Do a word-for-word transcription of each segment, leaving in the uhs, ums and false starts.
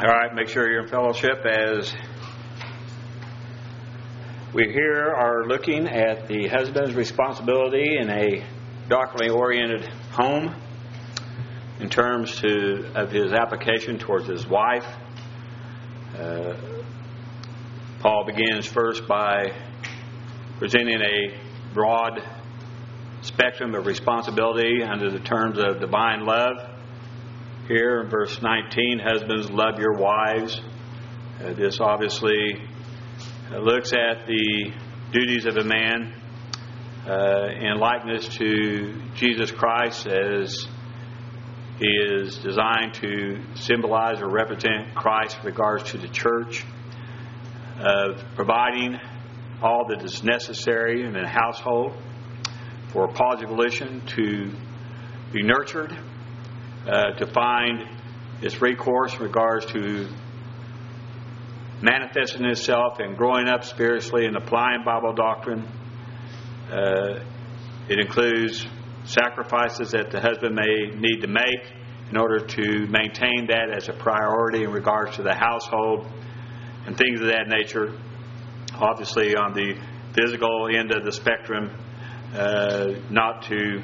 All right, make sure you're in fellowship as we here are looking at the husband's responsibility in a doctrinally oriented home in terms to, of his application towards his wife. Uh, Paul begins first by presenting a broad spectrum of responsibility under the terms of divine love. Here in verse nineteen, husbands, love your wives. Uh, this obviously uh, looks at the duties of a man uh, in likeness to Jesus Christ, as he is designed to symbolize or represent Christ in regards to the church, of providing all that is necessary in a household for a positive volition to be nurtured, Uh, to find its recourse in regards to manifesting itself and growing up spiritually and applying Bible doctrine. Uh, it includes sacrifices that the husband may need to make in order to maintain that as a priority in regards to the household and things of that nature. Obviously, on the physical end of the spectrum, uh, not to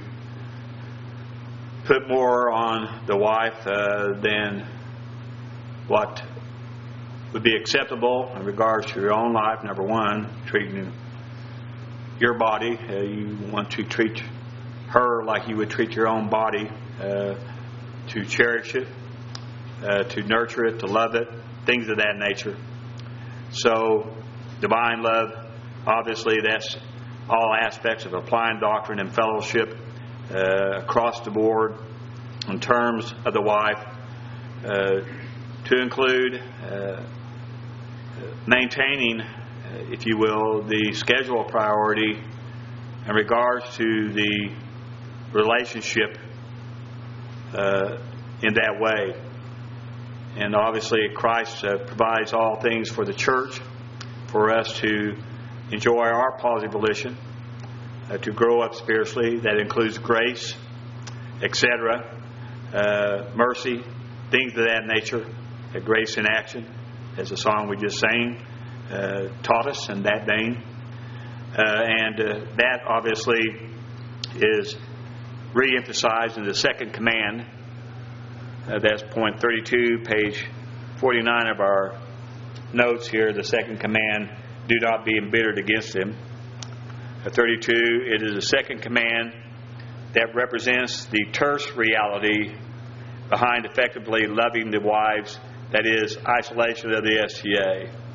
put more on the wife uh, than what would be acceptable in regards to your own life. Number one, treating your body. Uh, you want to treat her like you would treat your own body, uh, to cherish it, uh, to nurture it, to love it, things of that nature. So, divine love, obviously that's all aspects of applying doctrine and fellowship Uh, across the board in terms of the wife, uh, to include uh, maintaining, uh, if you will, the schedule priority in regards to the relationship uh, in that way. And obviously Christ uh, provides all things for the church for us to enjoy our positive volition, Uh, to grow up spiritually. That includes grace, et cetera, uh, mercy, things of that nature. Uh, grace in action, as the song we just sang uh, taught us in that vein. Uh, and uh, that obviously is re-emphasized in the second command. Uh, that's point thirty-two, page forty-nine of our notes here. The second command, do not be embittered against him. thirty-two, it is the second command that represents the terse reality behind effectively loving the wives, that is, isolation of the S T A.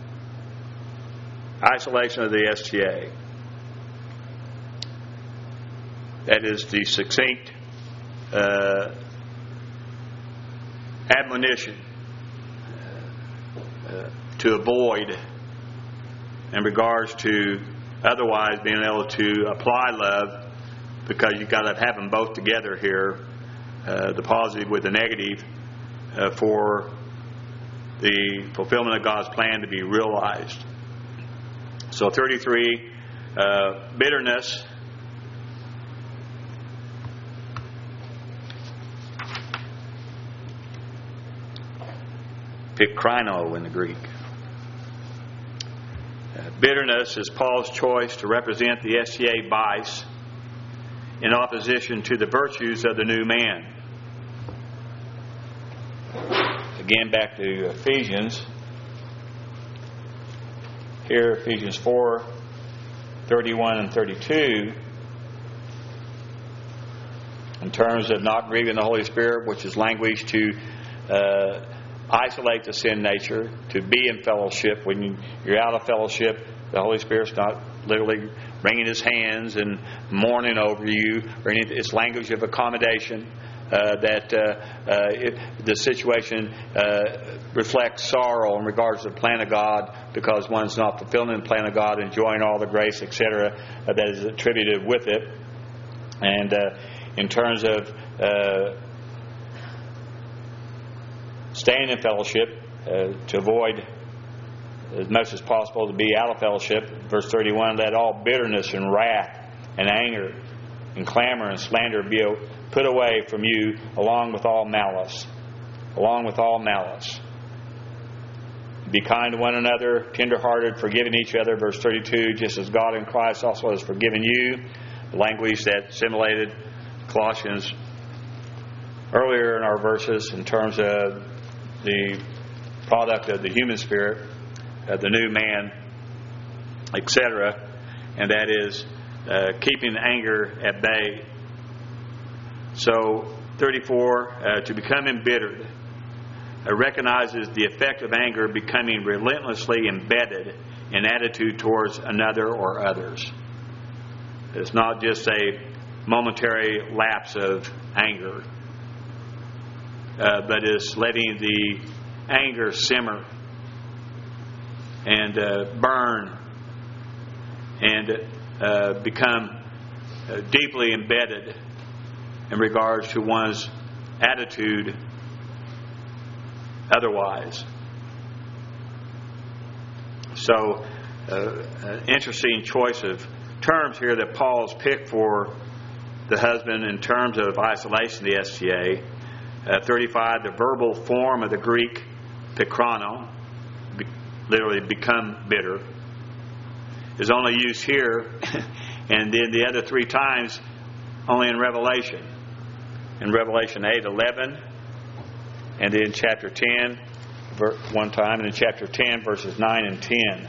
Isolation of the S T A. That is the succinct uh, admonition uh, to avoid in regards to otherwise being able to apply love, because you've got to have them both together here, uh, the positive with the negative, uh, for the fulfillment of God's plan to be realized. So thirty-three, uh, bitterness. Pikrino in the Greek. Bitterness is Paul's choice to represent the S T A vice in opposition to the virtues of the new man. Again, back to Ephesians. Here, Ephesians four, thirty-one and thirty-two, in terms of not grieving the Holy Spirit, which is language to uh, isolate the sin nature, to be in fellowship. When you're out of fellowship, the Holy Spirit's not literally wringing his hands and mourning over you, or any, it's language of accommodation, uh, that uh, uh, it, the situation uh, reflects sorrow in regards to the plan of God, because one's not fulfilling the plan of God, enjoying all the grace, et cetera, uh, that is attributed with it. And uh, in terms of uh, staying in fellowship, uh, to avoid as much as possible to be out of fellowship. Verse thirty-one, let all bitterness and wrath and anger and clamor and slander be put away from you, along with all malice. Along with all malice. Be kind to one another, tenderhearted, forgiving each other. Verse thirty-two, just as God in Christ also has forgiven you. The language that simulated Colossians earlier in our verses in terms of the product of the human spirit, uh, the new man, et cetera. And that is uh, keeping anger at bay. So, thirty-four, uh, to become embittered. Uh, recognizes the effect of anger becoming relentlessly embedded in attitude towards another or others. It's not just a momentary lapse of anger, uh, but it's letting the anger simmer and uh, burn and uh, become uh, deeply embedded in regards to one's attitude otherwise. So, uh, an interesting choice of terms here that Paul's picked for the husband in terms of isolation, the S T A. Uh, thirty-five, the verbal form of the Greek pikrono, be, literally become bitter, is only used here, and then the other three times only in Revelation. In Revelation eight, eleven, and in chapter ten, one time, and in chapter ten, verses nine and ten.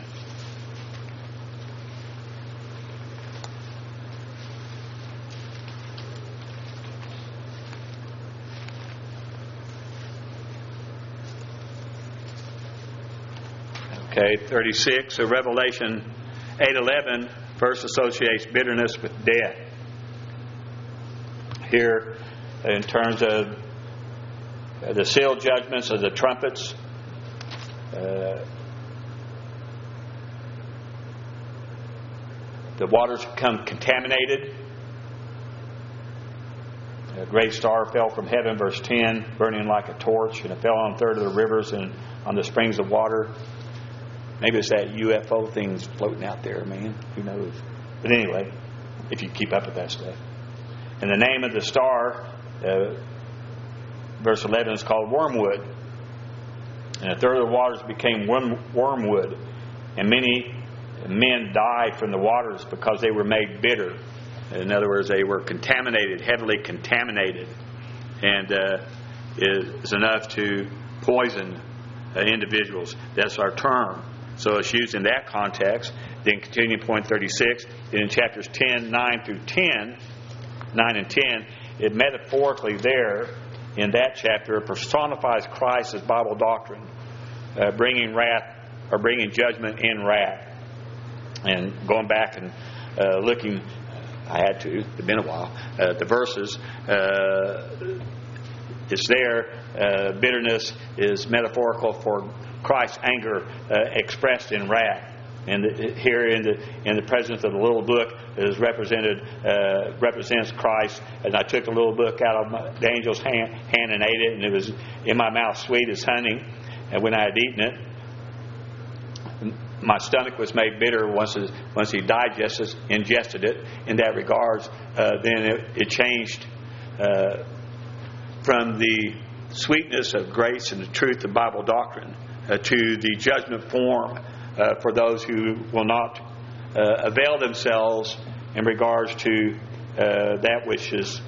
Okay, thirty-six. So Revelation eight eleven first associates bitterness with death. Here, in terms of the seal judgments of the trumpets, uh, the waters become contaminated. A great star fell from heaven, verse ten, burning like a torch, and it fell on a third of the rivers and on the springs of water. Maybe it's that U F O thing's floating out there, man. Who knows? But anyway, if you keep up with that stuff. And the name of the star, uh, verse eleven, is called wormwood. And a third of the waters became worm, wormwood. And many men died from the waters because they were made bitter. In other words, they were contaminated, heavily contaminated. And uh, is enough to poison uh, individuals. That's our term. So it's used in that context. Then continuing point thirty-six, then in chapters ten, nine through ten, nine and ten, it metaphorically there in that chapter personifies Christ as Bible doctrine, uh, bringing wrath or bringing judgment in wrath. And going back and uh, looking, I had to, it's been a while, uh, the verses, uh, it's there. Uh, bitterness is metaphorical for Christ's anger uh, expressed in wrath. And the, here in the in the presence of the little book is represented uh, represents Christ. And I took the little book out of my, the angel's hand, hand and ate it, and it was in my mouth sweet as honey. And when I had eaten it, my stomach was made bitter once it, once he digested ingested it. In that regards, uh, then it, it changed uh, from the sweetness of grace and the truth of Bible doctrine uh, to the judgment form uh, for those who will not uh, avail themselves in regards to uh, that which is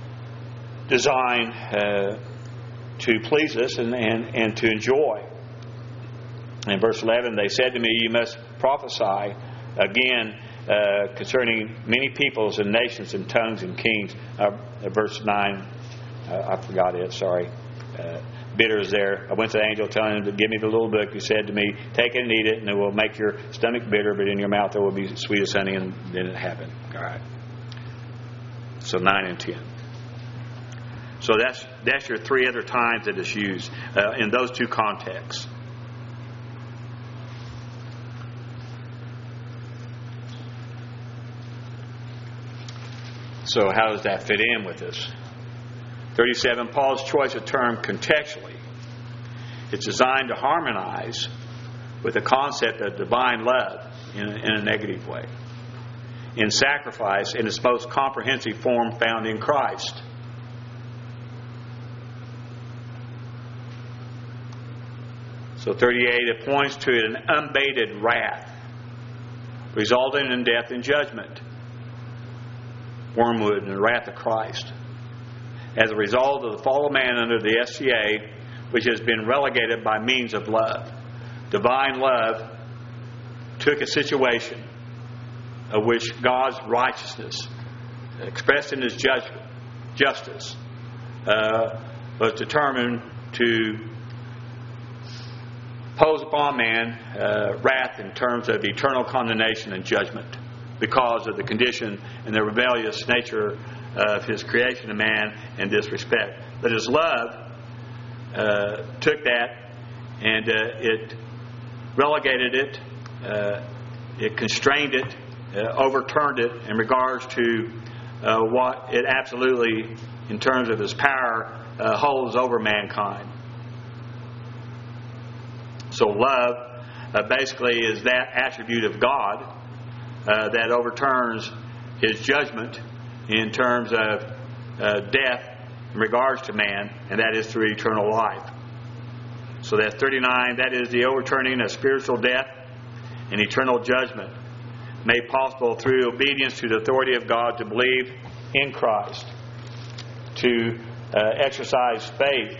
designed uh, to please us and, and, and to enjoy. In verse eleven, they said to me, "You must prophesy again uh, concerning many peoples and nations and tongues and kings." Uh, verse nine, uh, I forgot it, sorry. Uh, bitter is there. I went to the angel telling him to give me the little book. He said to me, "Take it and eat it, and it will make your stomach bitter, but in your mouth it will be sweet as honey." And then it happened. All right. So nine and ten. So that's that's your three other times that it's used uh, in those two contexts. So how does that fit in with this? thirty-seven, Paul's choice of term contextually. It's designed to harmonize with the concept of divine love in a, in a negative way. In sacrifice in its most comprehensive form found in Christ. So thirty-eight, it points to an unabated wrath, resulting in death and judgment. Wormwood and the wrath of Christ. As a result of the fall of man under the S C A, which has been relegated by means of love. Divine love took a situation of which God's righteousness, expressed in His judgment, justice, uh, was determined to impose upon man uh, wrath in terms of eternal condemnation and judgment because of the condition and the rebellious nature of His creation of man in this respect. But His love uh, took that and uh, it relegated it, uh, it constrained it, uh, overturned it in regards to uh, what it absolutely, in terms of His power, uh, holds over mankind. So love uh, basically is that attribute of God uh, that overturns His judgment in terms of uh, death in regards to man, and that is through eternal life. So that's thirty-nine. That is the overturning of spiritual death and eternal judgment made possible through obedience to the authority of God to believe in Christ, to uh, exercise faith.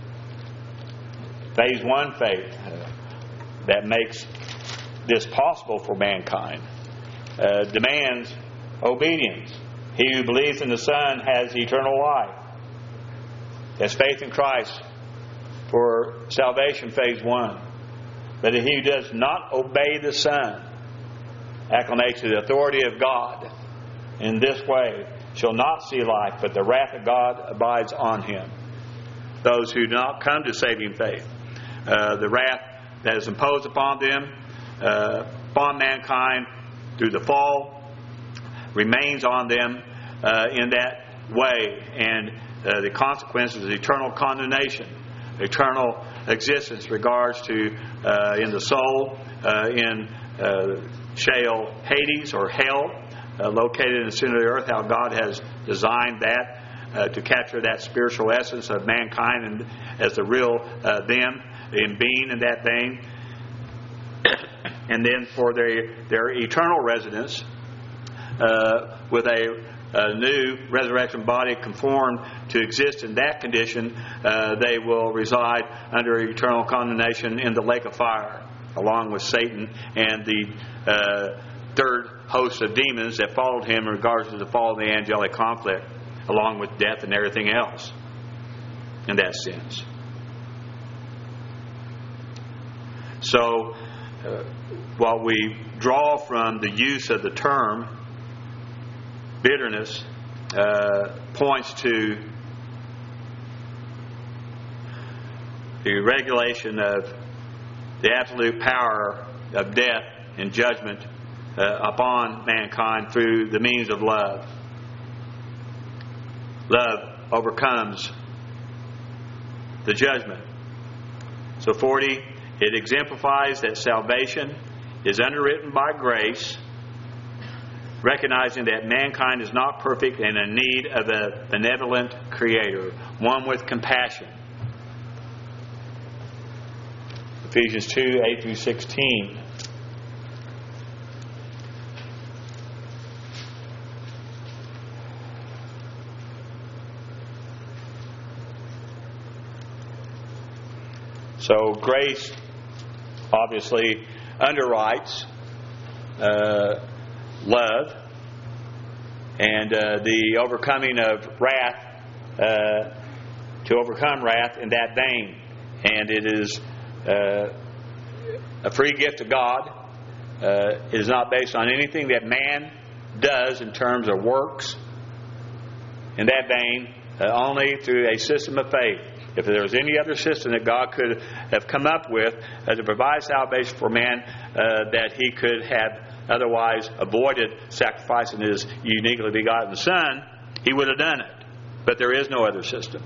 Phase one faith uh, that makes this possible for mankind uh, demands obedience. He who believes in the Son has eternal life. That's faith in Christ for salvation, phase one. But he who does not obey the Son, acclimates to the authority of God in this way, shall not see life, but the wrath of God abides on him. Those who do not come to saving faith, uh, the wrath that is imposed upon them, uh, upon mankind through the fall, remains on them uh, in that way, and uh, the consequences is eternal condemnation, eternal existence, regards to uh, in the soul, uh, in uh, Sheol, Hades, or hell, uh, located in the center of the earth. How God has designed that uh, to capture that spiritual essence of mankind and as the real uh, them in being in that vein, and then for their their eternal residence uh, with a, a new resurrection body conformed to exist in that condition, uh, they will reside under eternal condemnation in the lake of fire, along with Satan and the uh, third host of demons that followed him in regards to the fall of the angelic conflict, along with death and everything else in that sense. So, uh, while we draw from the use of the term, bitterness uh, points to the regulation of the absolute power of death and judgment uh, upon mankind through the means of love. Love overcomes the judgment. So forty, it exemplifies that salvation is underwritten by grace, recognizing that mankind is not perfect and in need of a benevolent Creator, one with compassion. Ephesians two, eight through sixteen. So grace obviously underwrites uh, love and uh, the overcoming of wrath, uh, to overcome wrath in that vein. And it is uh, a free gift of God. Uh, it is not based on anything that man does in terms of works. In that vein, uh, only through a system of faith. If there was any other system that God could have come up with uh, to provide salvation for man, uh, that He could have otherwise avoided sacrificing His uniquely begotten Son, He would have done it. But there is no other system.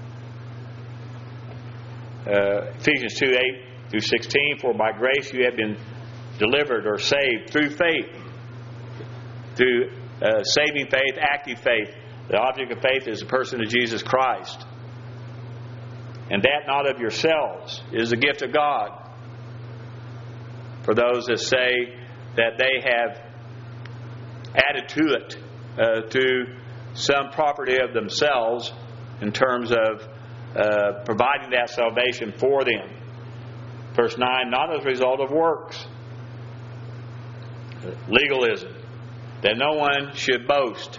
Uh, Ephesians two, eight through sixteen, for by grace you have been delivered or saved through faith. Through uh, saving faith, active faith. The object of faith is the person of Jesus Christ. and that not of yourselves. It is a gift of God. For those that say that they have added to it, uh, to some property of themselves in terms of uh, providing that salvation for them. Verse nine, not as a result of works. Legalism. That no one should boast.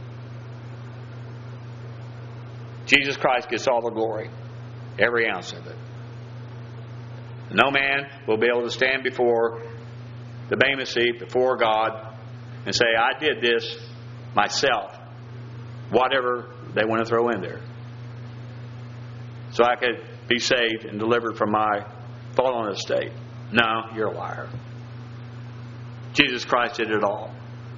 Jesus Christ gets all the glory. Every ounce of it. No man will be able to stand before the Bema seat, before God, and say, I did this myself. Whatever they want to throw in there. So I could be saved and delivered from my fallen estate. No, you're a liar. Jesus Christ did it all.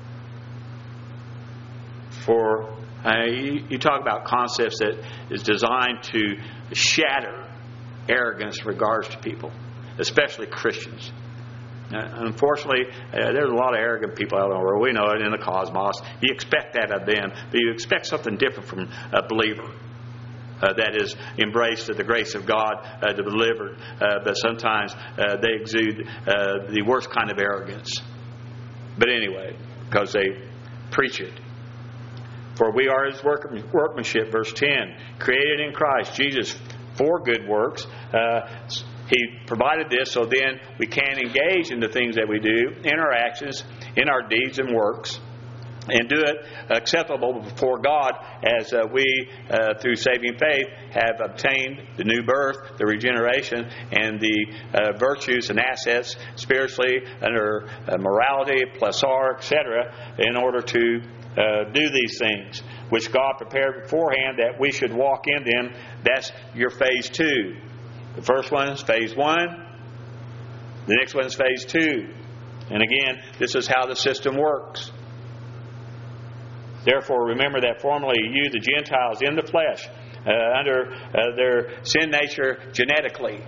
For uh, you, you talk about concepts that is designed to shatter arrogance in regards to people, especially Christians. Uh, unfortunately, uh, there's a lot of arrogant people out in the world. We know it in the cosmos. You expect that of them, but you expect something different from a believer. Uh, that is embraced the grace of God uh, to be delivered. Uh, but sometimes uh, they exude uh, the worst kind of arrogance. But anyway, because they preach it. For we are His work, workmanship, verse ten, created in Christ Jesus for good works. Uh, he provided this so then we can engage in the things that we do, in our actions, in our deeds and works, and do it acceptable before God as uh, we, uh, through saving faith, have obtained the new birth, the regeneration, and the uh, virtues and assets spiritually under uh, morality, plus R, et cetera, in order to uh, do these things, which God prepared beforehand that we should walk in them. That's your phase two. The first one is phase one. The next one is phase two. And again, this is how the system works. Therefore, remember that formerly you, the Gentiles, in the flesh, uh, under uh, their sin nature genetically,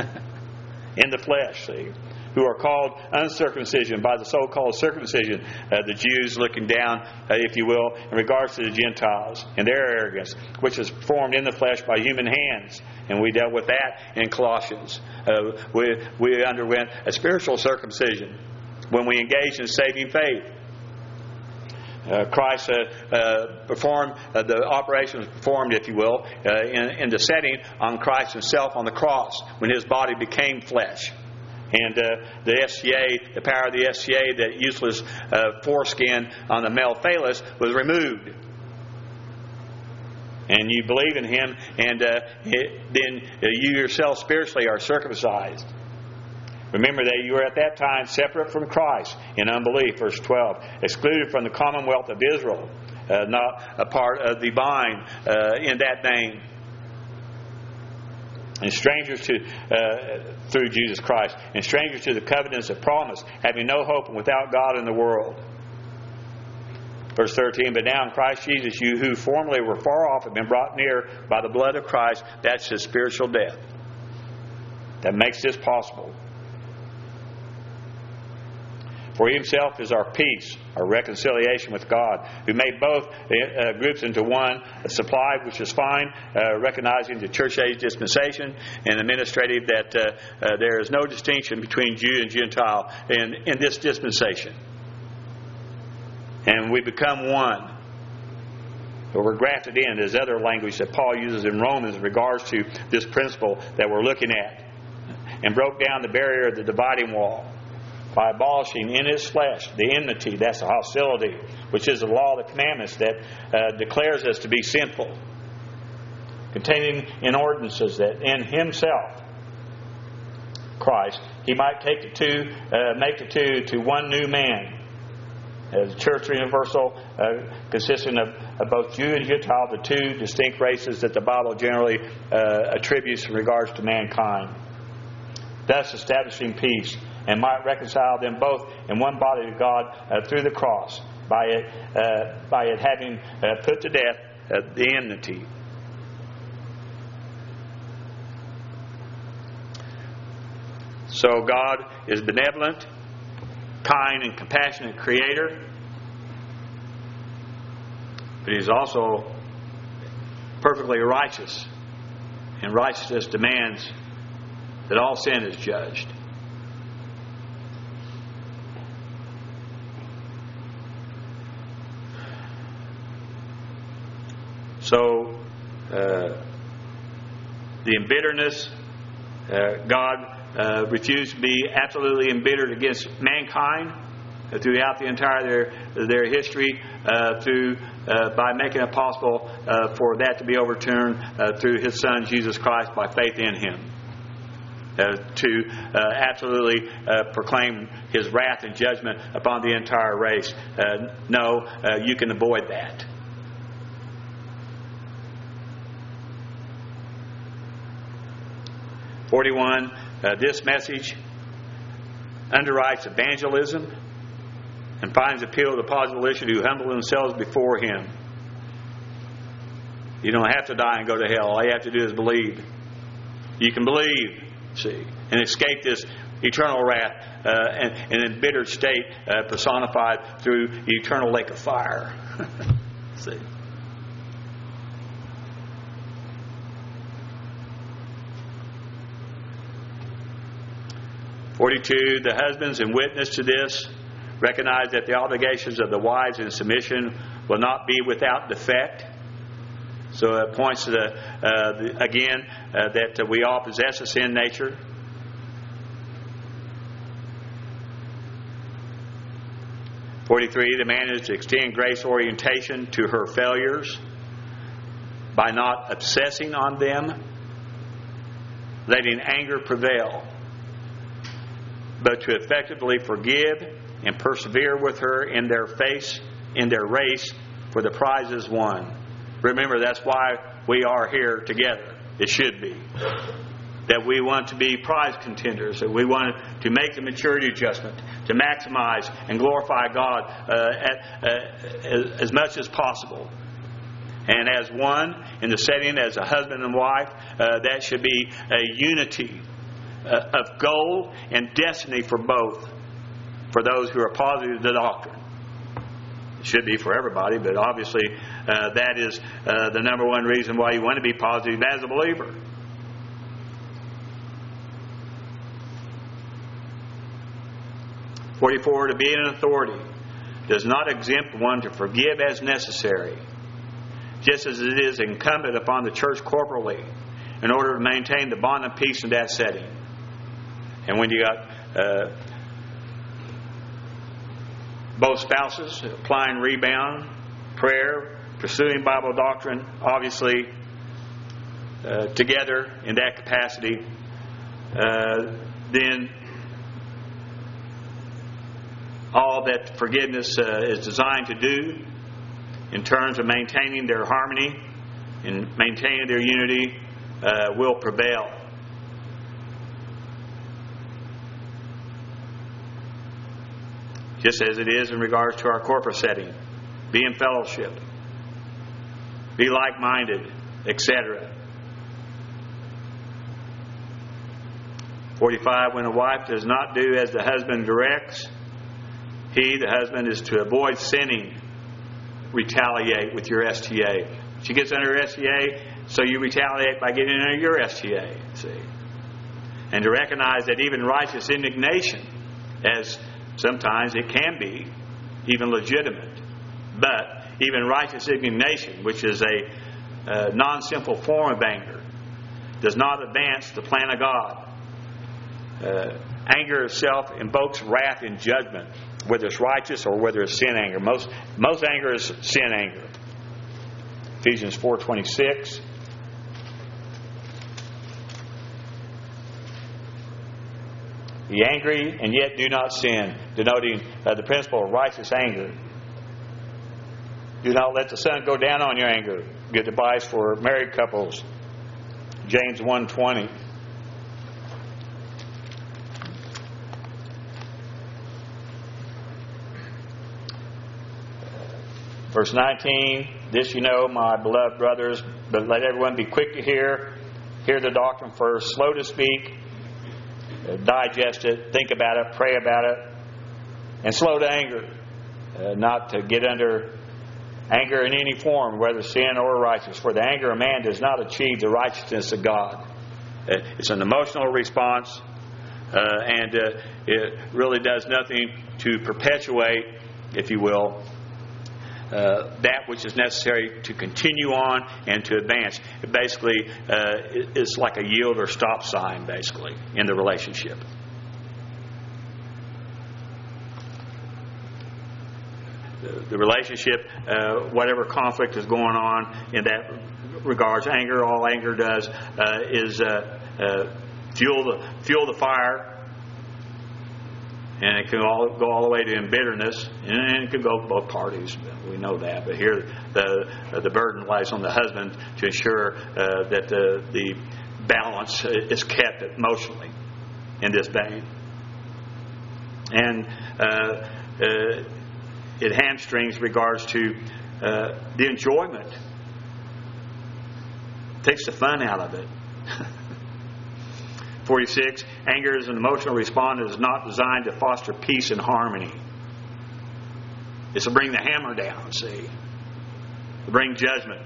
in the flesh, see, who are called uncircumcision by the so-called circumcision, uh, the Jews looking down, uh, if you will, in regards to the Gentiles and their arrogance, which is formed in the flesh by human hands. And we dealt with that in Colossians. Uh, we, we underwent a spiritual circumcision when we engaged in saving faith. Uh, Christ uh, uh, performed, uh, the operation was performed, if you will, uh, in, in the setting on Christ Himself on the cross, when His body became flesh. And uh, the S C A, the power of the S C A, that useless uh, foreskin on the male phallus, was removed. And you believe in Him, and uh, it, then uh, you yourself spiritually are circumcised. Remember that you were at that time separate from Christ in unbelief, verse twelve, excluded from the commonwealth of Israel, uh, not a part of the vine uh, in that name, and strangers to uh, through Jesus Christ, and strangers to the covenants of promise, having no hope and without God in the world. Verse thirteen, but now in Christ Jesus, you who formerly were far off have been brought near by the blood of Christ. That's His spiritual death that makes this possible. For He Himself is our peace, our reconciliation with God, who made both uh, groups into one, supplied, which is fine, uh, recognizing the church age dispensation and administrative, that uh, uh, there is no distinction between Jew and Gentile in, in this dispensation. And we become one. But we're grafted in. There's other language that Paul uses in Romans in regards to this principle that we're looking at. And broke down the barrier of the dividing wall by abolishing in His flesh the enmity, that's the hostility, which is the law of the commandments that uh, declares us to be sinful, containing in ordinances that in Himself, Christ, He might take the two, uh, make the two to one new man. As the church universal, uh, consisting of, of both Jew and Gentile, the two distinct races that the Bible generally uh, attributes in regards to mankind, thus establishing peace, and might reconcile them both in one body to God uh, through the cross, by it uh, by it having uh, put to death uh, the enmity. So God is benevolent, kind, and compassionate Creator, but He's also perfectly righteous and righteousness demands that all sin is judged. So, uh, the embitterness, uh, God uh, refused to be absolutely embittered against mankind uh, throughout the entire their their history, uh, through uh, by making it possible uh, for that to be overturned uh, through His Son Jesus Christ by faith in Him. Uh, to uh, absolutely uh, proclaim His wrath and judgment upon the entire race. Uh, no, uh, you can avoid that. forty-one, uh, this message underwrites evangelism and finds appeal to the positive listeners who humble themselves before Him. You don't have to die and go to hell. All you have to do is believe. You can believe, see, and escape this eternal wrath uh, and an embittered state uh, personified through the eternal lake of fire. See. forty-two, the husbands, in witness to this, recognize that the obligations of the wives in submission will not be without defect. So it points to the, uh, the again, uh, that uh, we all possess a sin nature. forty-three, the man is to extend grace orientation to her failures by not obsessing on them, letting anger prevail, but to effectively forgive and persevere with her in their face, in their race for the prizes won. Remember, that's why we are here together. It should be. That we want to be prize contenders. That we want to make the maturity adjustment, to maximize and glorify God uh, at, uh, as much as possible. And as one, in the setting as a husband and wife, uh, that should be a unity uh, of goal and destiny for both, for those who are positive to the doctrine. It should be for everybody, but obviously uh, that is uh, the number one reason why you want to be positive as a believer. forty-four, to be an authority does not exempt one to forgive as necessary, just as it is incumbent upon the church corporally in order to maintain the bond of peace in that setting. And when you got uh, both spouses applying rebound, prayer, pursuing Bible doctrine, obviously uh, together in that capacity, uh, then all that forgiveness uh, is designed to do in terms of maintaining their harmony and maintaining their unity uh, will prevail. Just as it is in regards to our corporate setting. Be in fellowship. Be like-minded, et cetera. forty-five, when a wife does not do as the husband directs, he, the husband, is to avoid sinning, retaliate with your S T A. She gets under her S T A, so you retaliate by getting under your S T A. See? And to recognize that even righteous indignation, as sometimes it can be, even legitimate, but even righteous indignation, which is a uh, non-sinful form of anger, does not advance the plan of God. Uh, anger itself invokes wrath and judgment, whether it's righteous or whether it's sin anger. Most most anger is sin anger. Ephesians four twenty-six. Be angry and yet do not sin, denoting uh, the principle of righteous anger. Do not let the sun go down on your anger. Good advice for married couples. James one twenty. Verse nineteen, this you know, my beloved brothers, but let everyone be quick to hear, hear the doctrine first, slow to speak, uh, digest it, think about it, pray about it, and slow to anger, uh, not to get under Anger in any form, whether sin or righteous. For the anger of man does not achieve the righteousness of God. It's an emotional response, uh, and uh, it really does nothing to perpetuate, if you will, uh, that which is necessary to continue on and to advance. It basically uh, is like a yield or stop sign, basically, in the relationship. The relationship, uh, whatever conflict is going on in that regards, anger, all anger does uh, is uh, uh, fuel the fuel the fire, and it can all go all the way to embitterness, and it can go both parties. We know that, but here the uh, the burden lies on the husband to ensure uh, that the the balance is kept emotionally in this vein, and. Uh, uh, It hamstrings regards to uh, the enjoyment. It takes the fun out of it. forty-six, anger is an emotional response that is not designed to foster peace and harmony. It's to bring the hammer down, see. To bring judgment.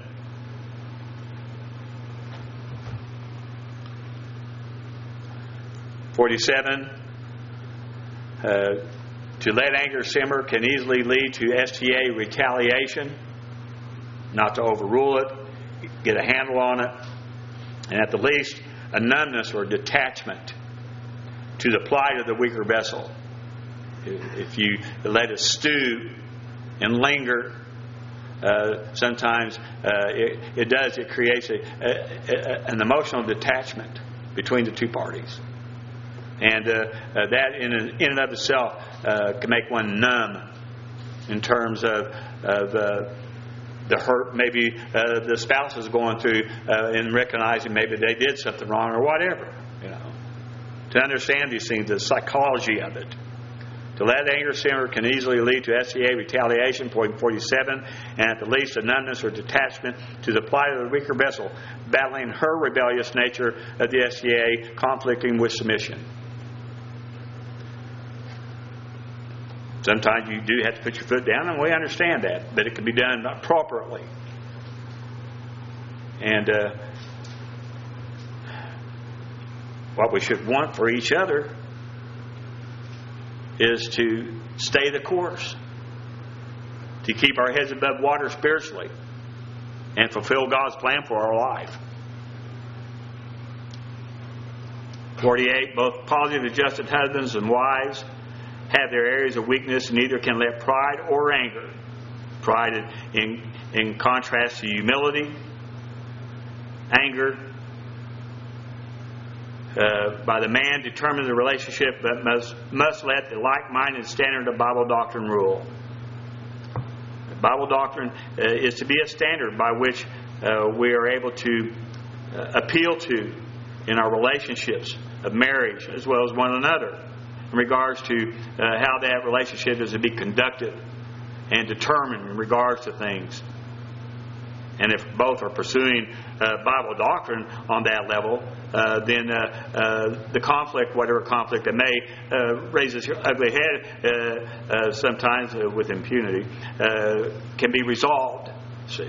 forty-seven, uh, to let anger simmer can easily lead to S T A retaliation. Not to overrule it, get a handle on it, and at the least a numbness or detachment to the plight of the weaker vessel. If you let it stew and linger, uh, sometimes uh, it, it does, it creates a, a, an emotional detachment between the two parties. And uh, uh, that in and, in and of itself uh, can make one numb in terms of, of uh, the hurt maybe uh, the spouse is going through uh, in recognizing maybe they did something wrong or whatever. You know, to understand these things, the psychology of it. To let anger simmer can easily lead to S T A retaliation, point forty-seven, and at the least a numbness or detachment to the plight of the weaker vessel, battling her rebellious nature of the S T A, conflicting with submission. Sometimes you do have to put your foot down, and we understand that, but it can be done appropriately. And uh, what we should want for each other is to stay the course, to keep our heads above water spiritually, and fulfill God's plan for our life. forty-eight, both positive adjusted husbands and wives have their areas of weakness, and neither can let pride or anger. Pride in, in contrast to humility, anger uh, by the man determine the relationship, but must, must let the like-minded standard of Bible doctrine rule. Bible doctrine uh, is to be a standard by which uh, we are able to uh, appeal to in our relationships of marriage as well as one another, in regards to uh, how that relationship is to be conducted and determined in regards to things. And if both are pursuing uh, Bible doctrine on that level, uh, then uh, uh, the conflict, whatever conflict it may, uh, raise its ugly head uh, uh, sometimes uh, with impunity, uh, can be resolved. See.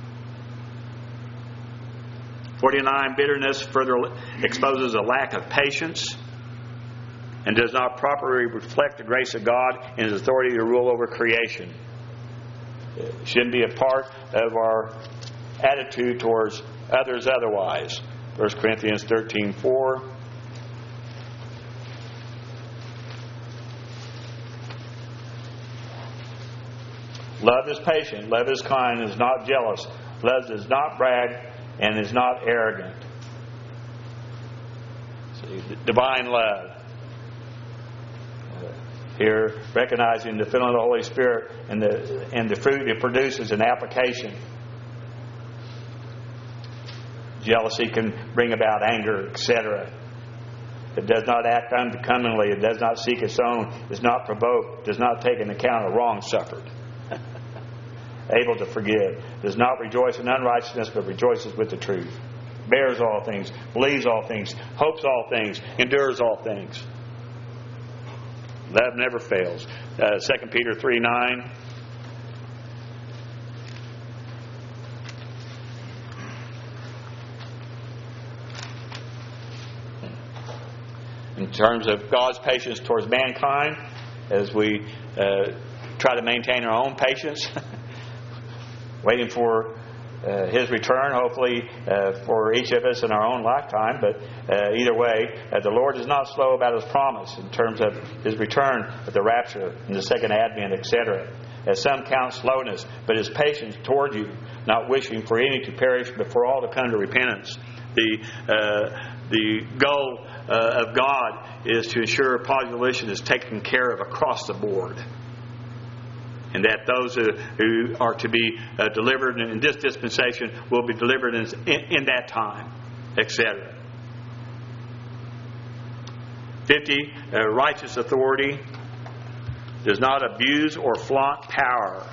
forty-nine, bitterness further exposes a lack of patience and does not properly reflect the grace of God and His authority to rule over creation. It shouldn't be a part of our attitude towards others otherwise. First Corinthians thirteen four. Love is patient, love is kind, is not jealous, love does not brag, and is not arrogant. See, divine love. Here, recognizing the filling of the Holy Spirit and the and the fruit it produces in application. Jealousy can bring about anger, et cetera. It does not act unbecomingly. It does not seek its own. Is not provoked. Does not take into account of wrong suffered. Able to forgive. Does not rejoice in unrighteousness, but rejoices with the truth. Bears all things. Believes all things. Hopes all things. Endures all things. Love never fails. Uh, Second Peter three nine. In terms of God's patience towards mankind, as we uh, try to maintain our own patience, waiting for uh, His return, hopefully uh, for each of us in our own lifetime. But uh, either way, uh, the Lord is not slow about His promise in terms of His return at the rapture and the second advent, et cetera. As some count slowness, but His patience toward you, not wishing for any to perish, but for all to come to repentance. The uh, the goal uh, of God is to ensure population is taken care of across the board, and that those uh, who are to be uh, delivered in this dispensation will be delivered in, in, in that time, et cetera. Fifty, uh, righteous authority does not abuse or flaunt power.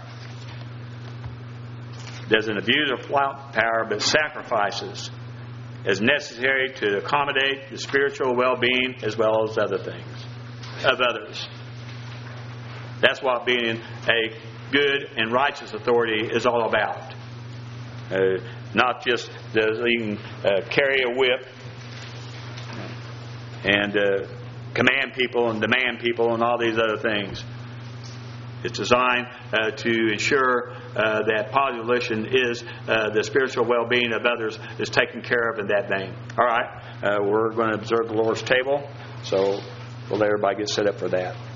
Doesn't abuse or flaunt power, but sacrifices as necessary to accommodate the spiritual well-being as well as other things of others. That's what being a good and righteous authority is all about. Uh, not just does you can uh, carry a whip and uh, command people and demand people and all these other things. It's designed uh, to ensure uh, that population is uh, the spiritual well-being of others is taken care of in that vein. All right, uh, we're going to observe the Lord's table, so we'll let everybody get set up for that.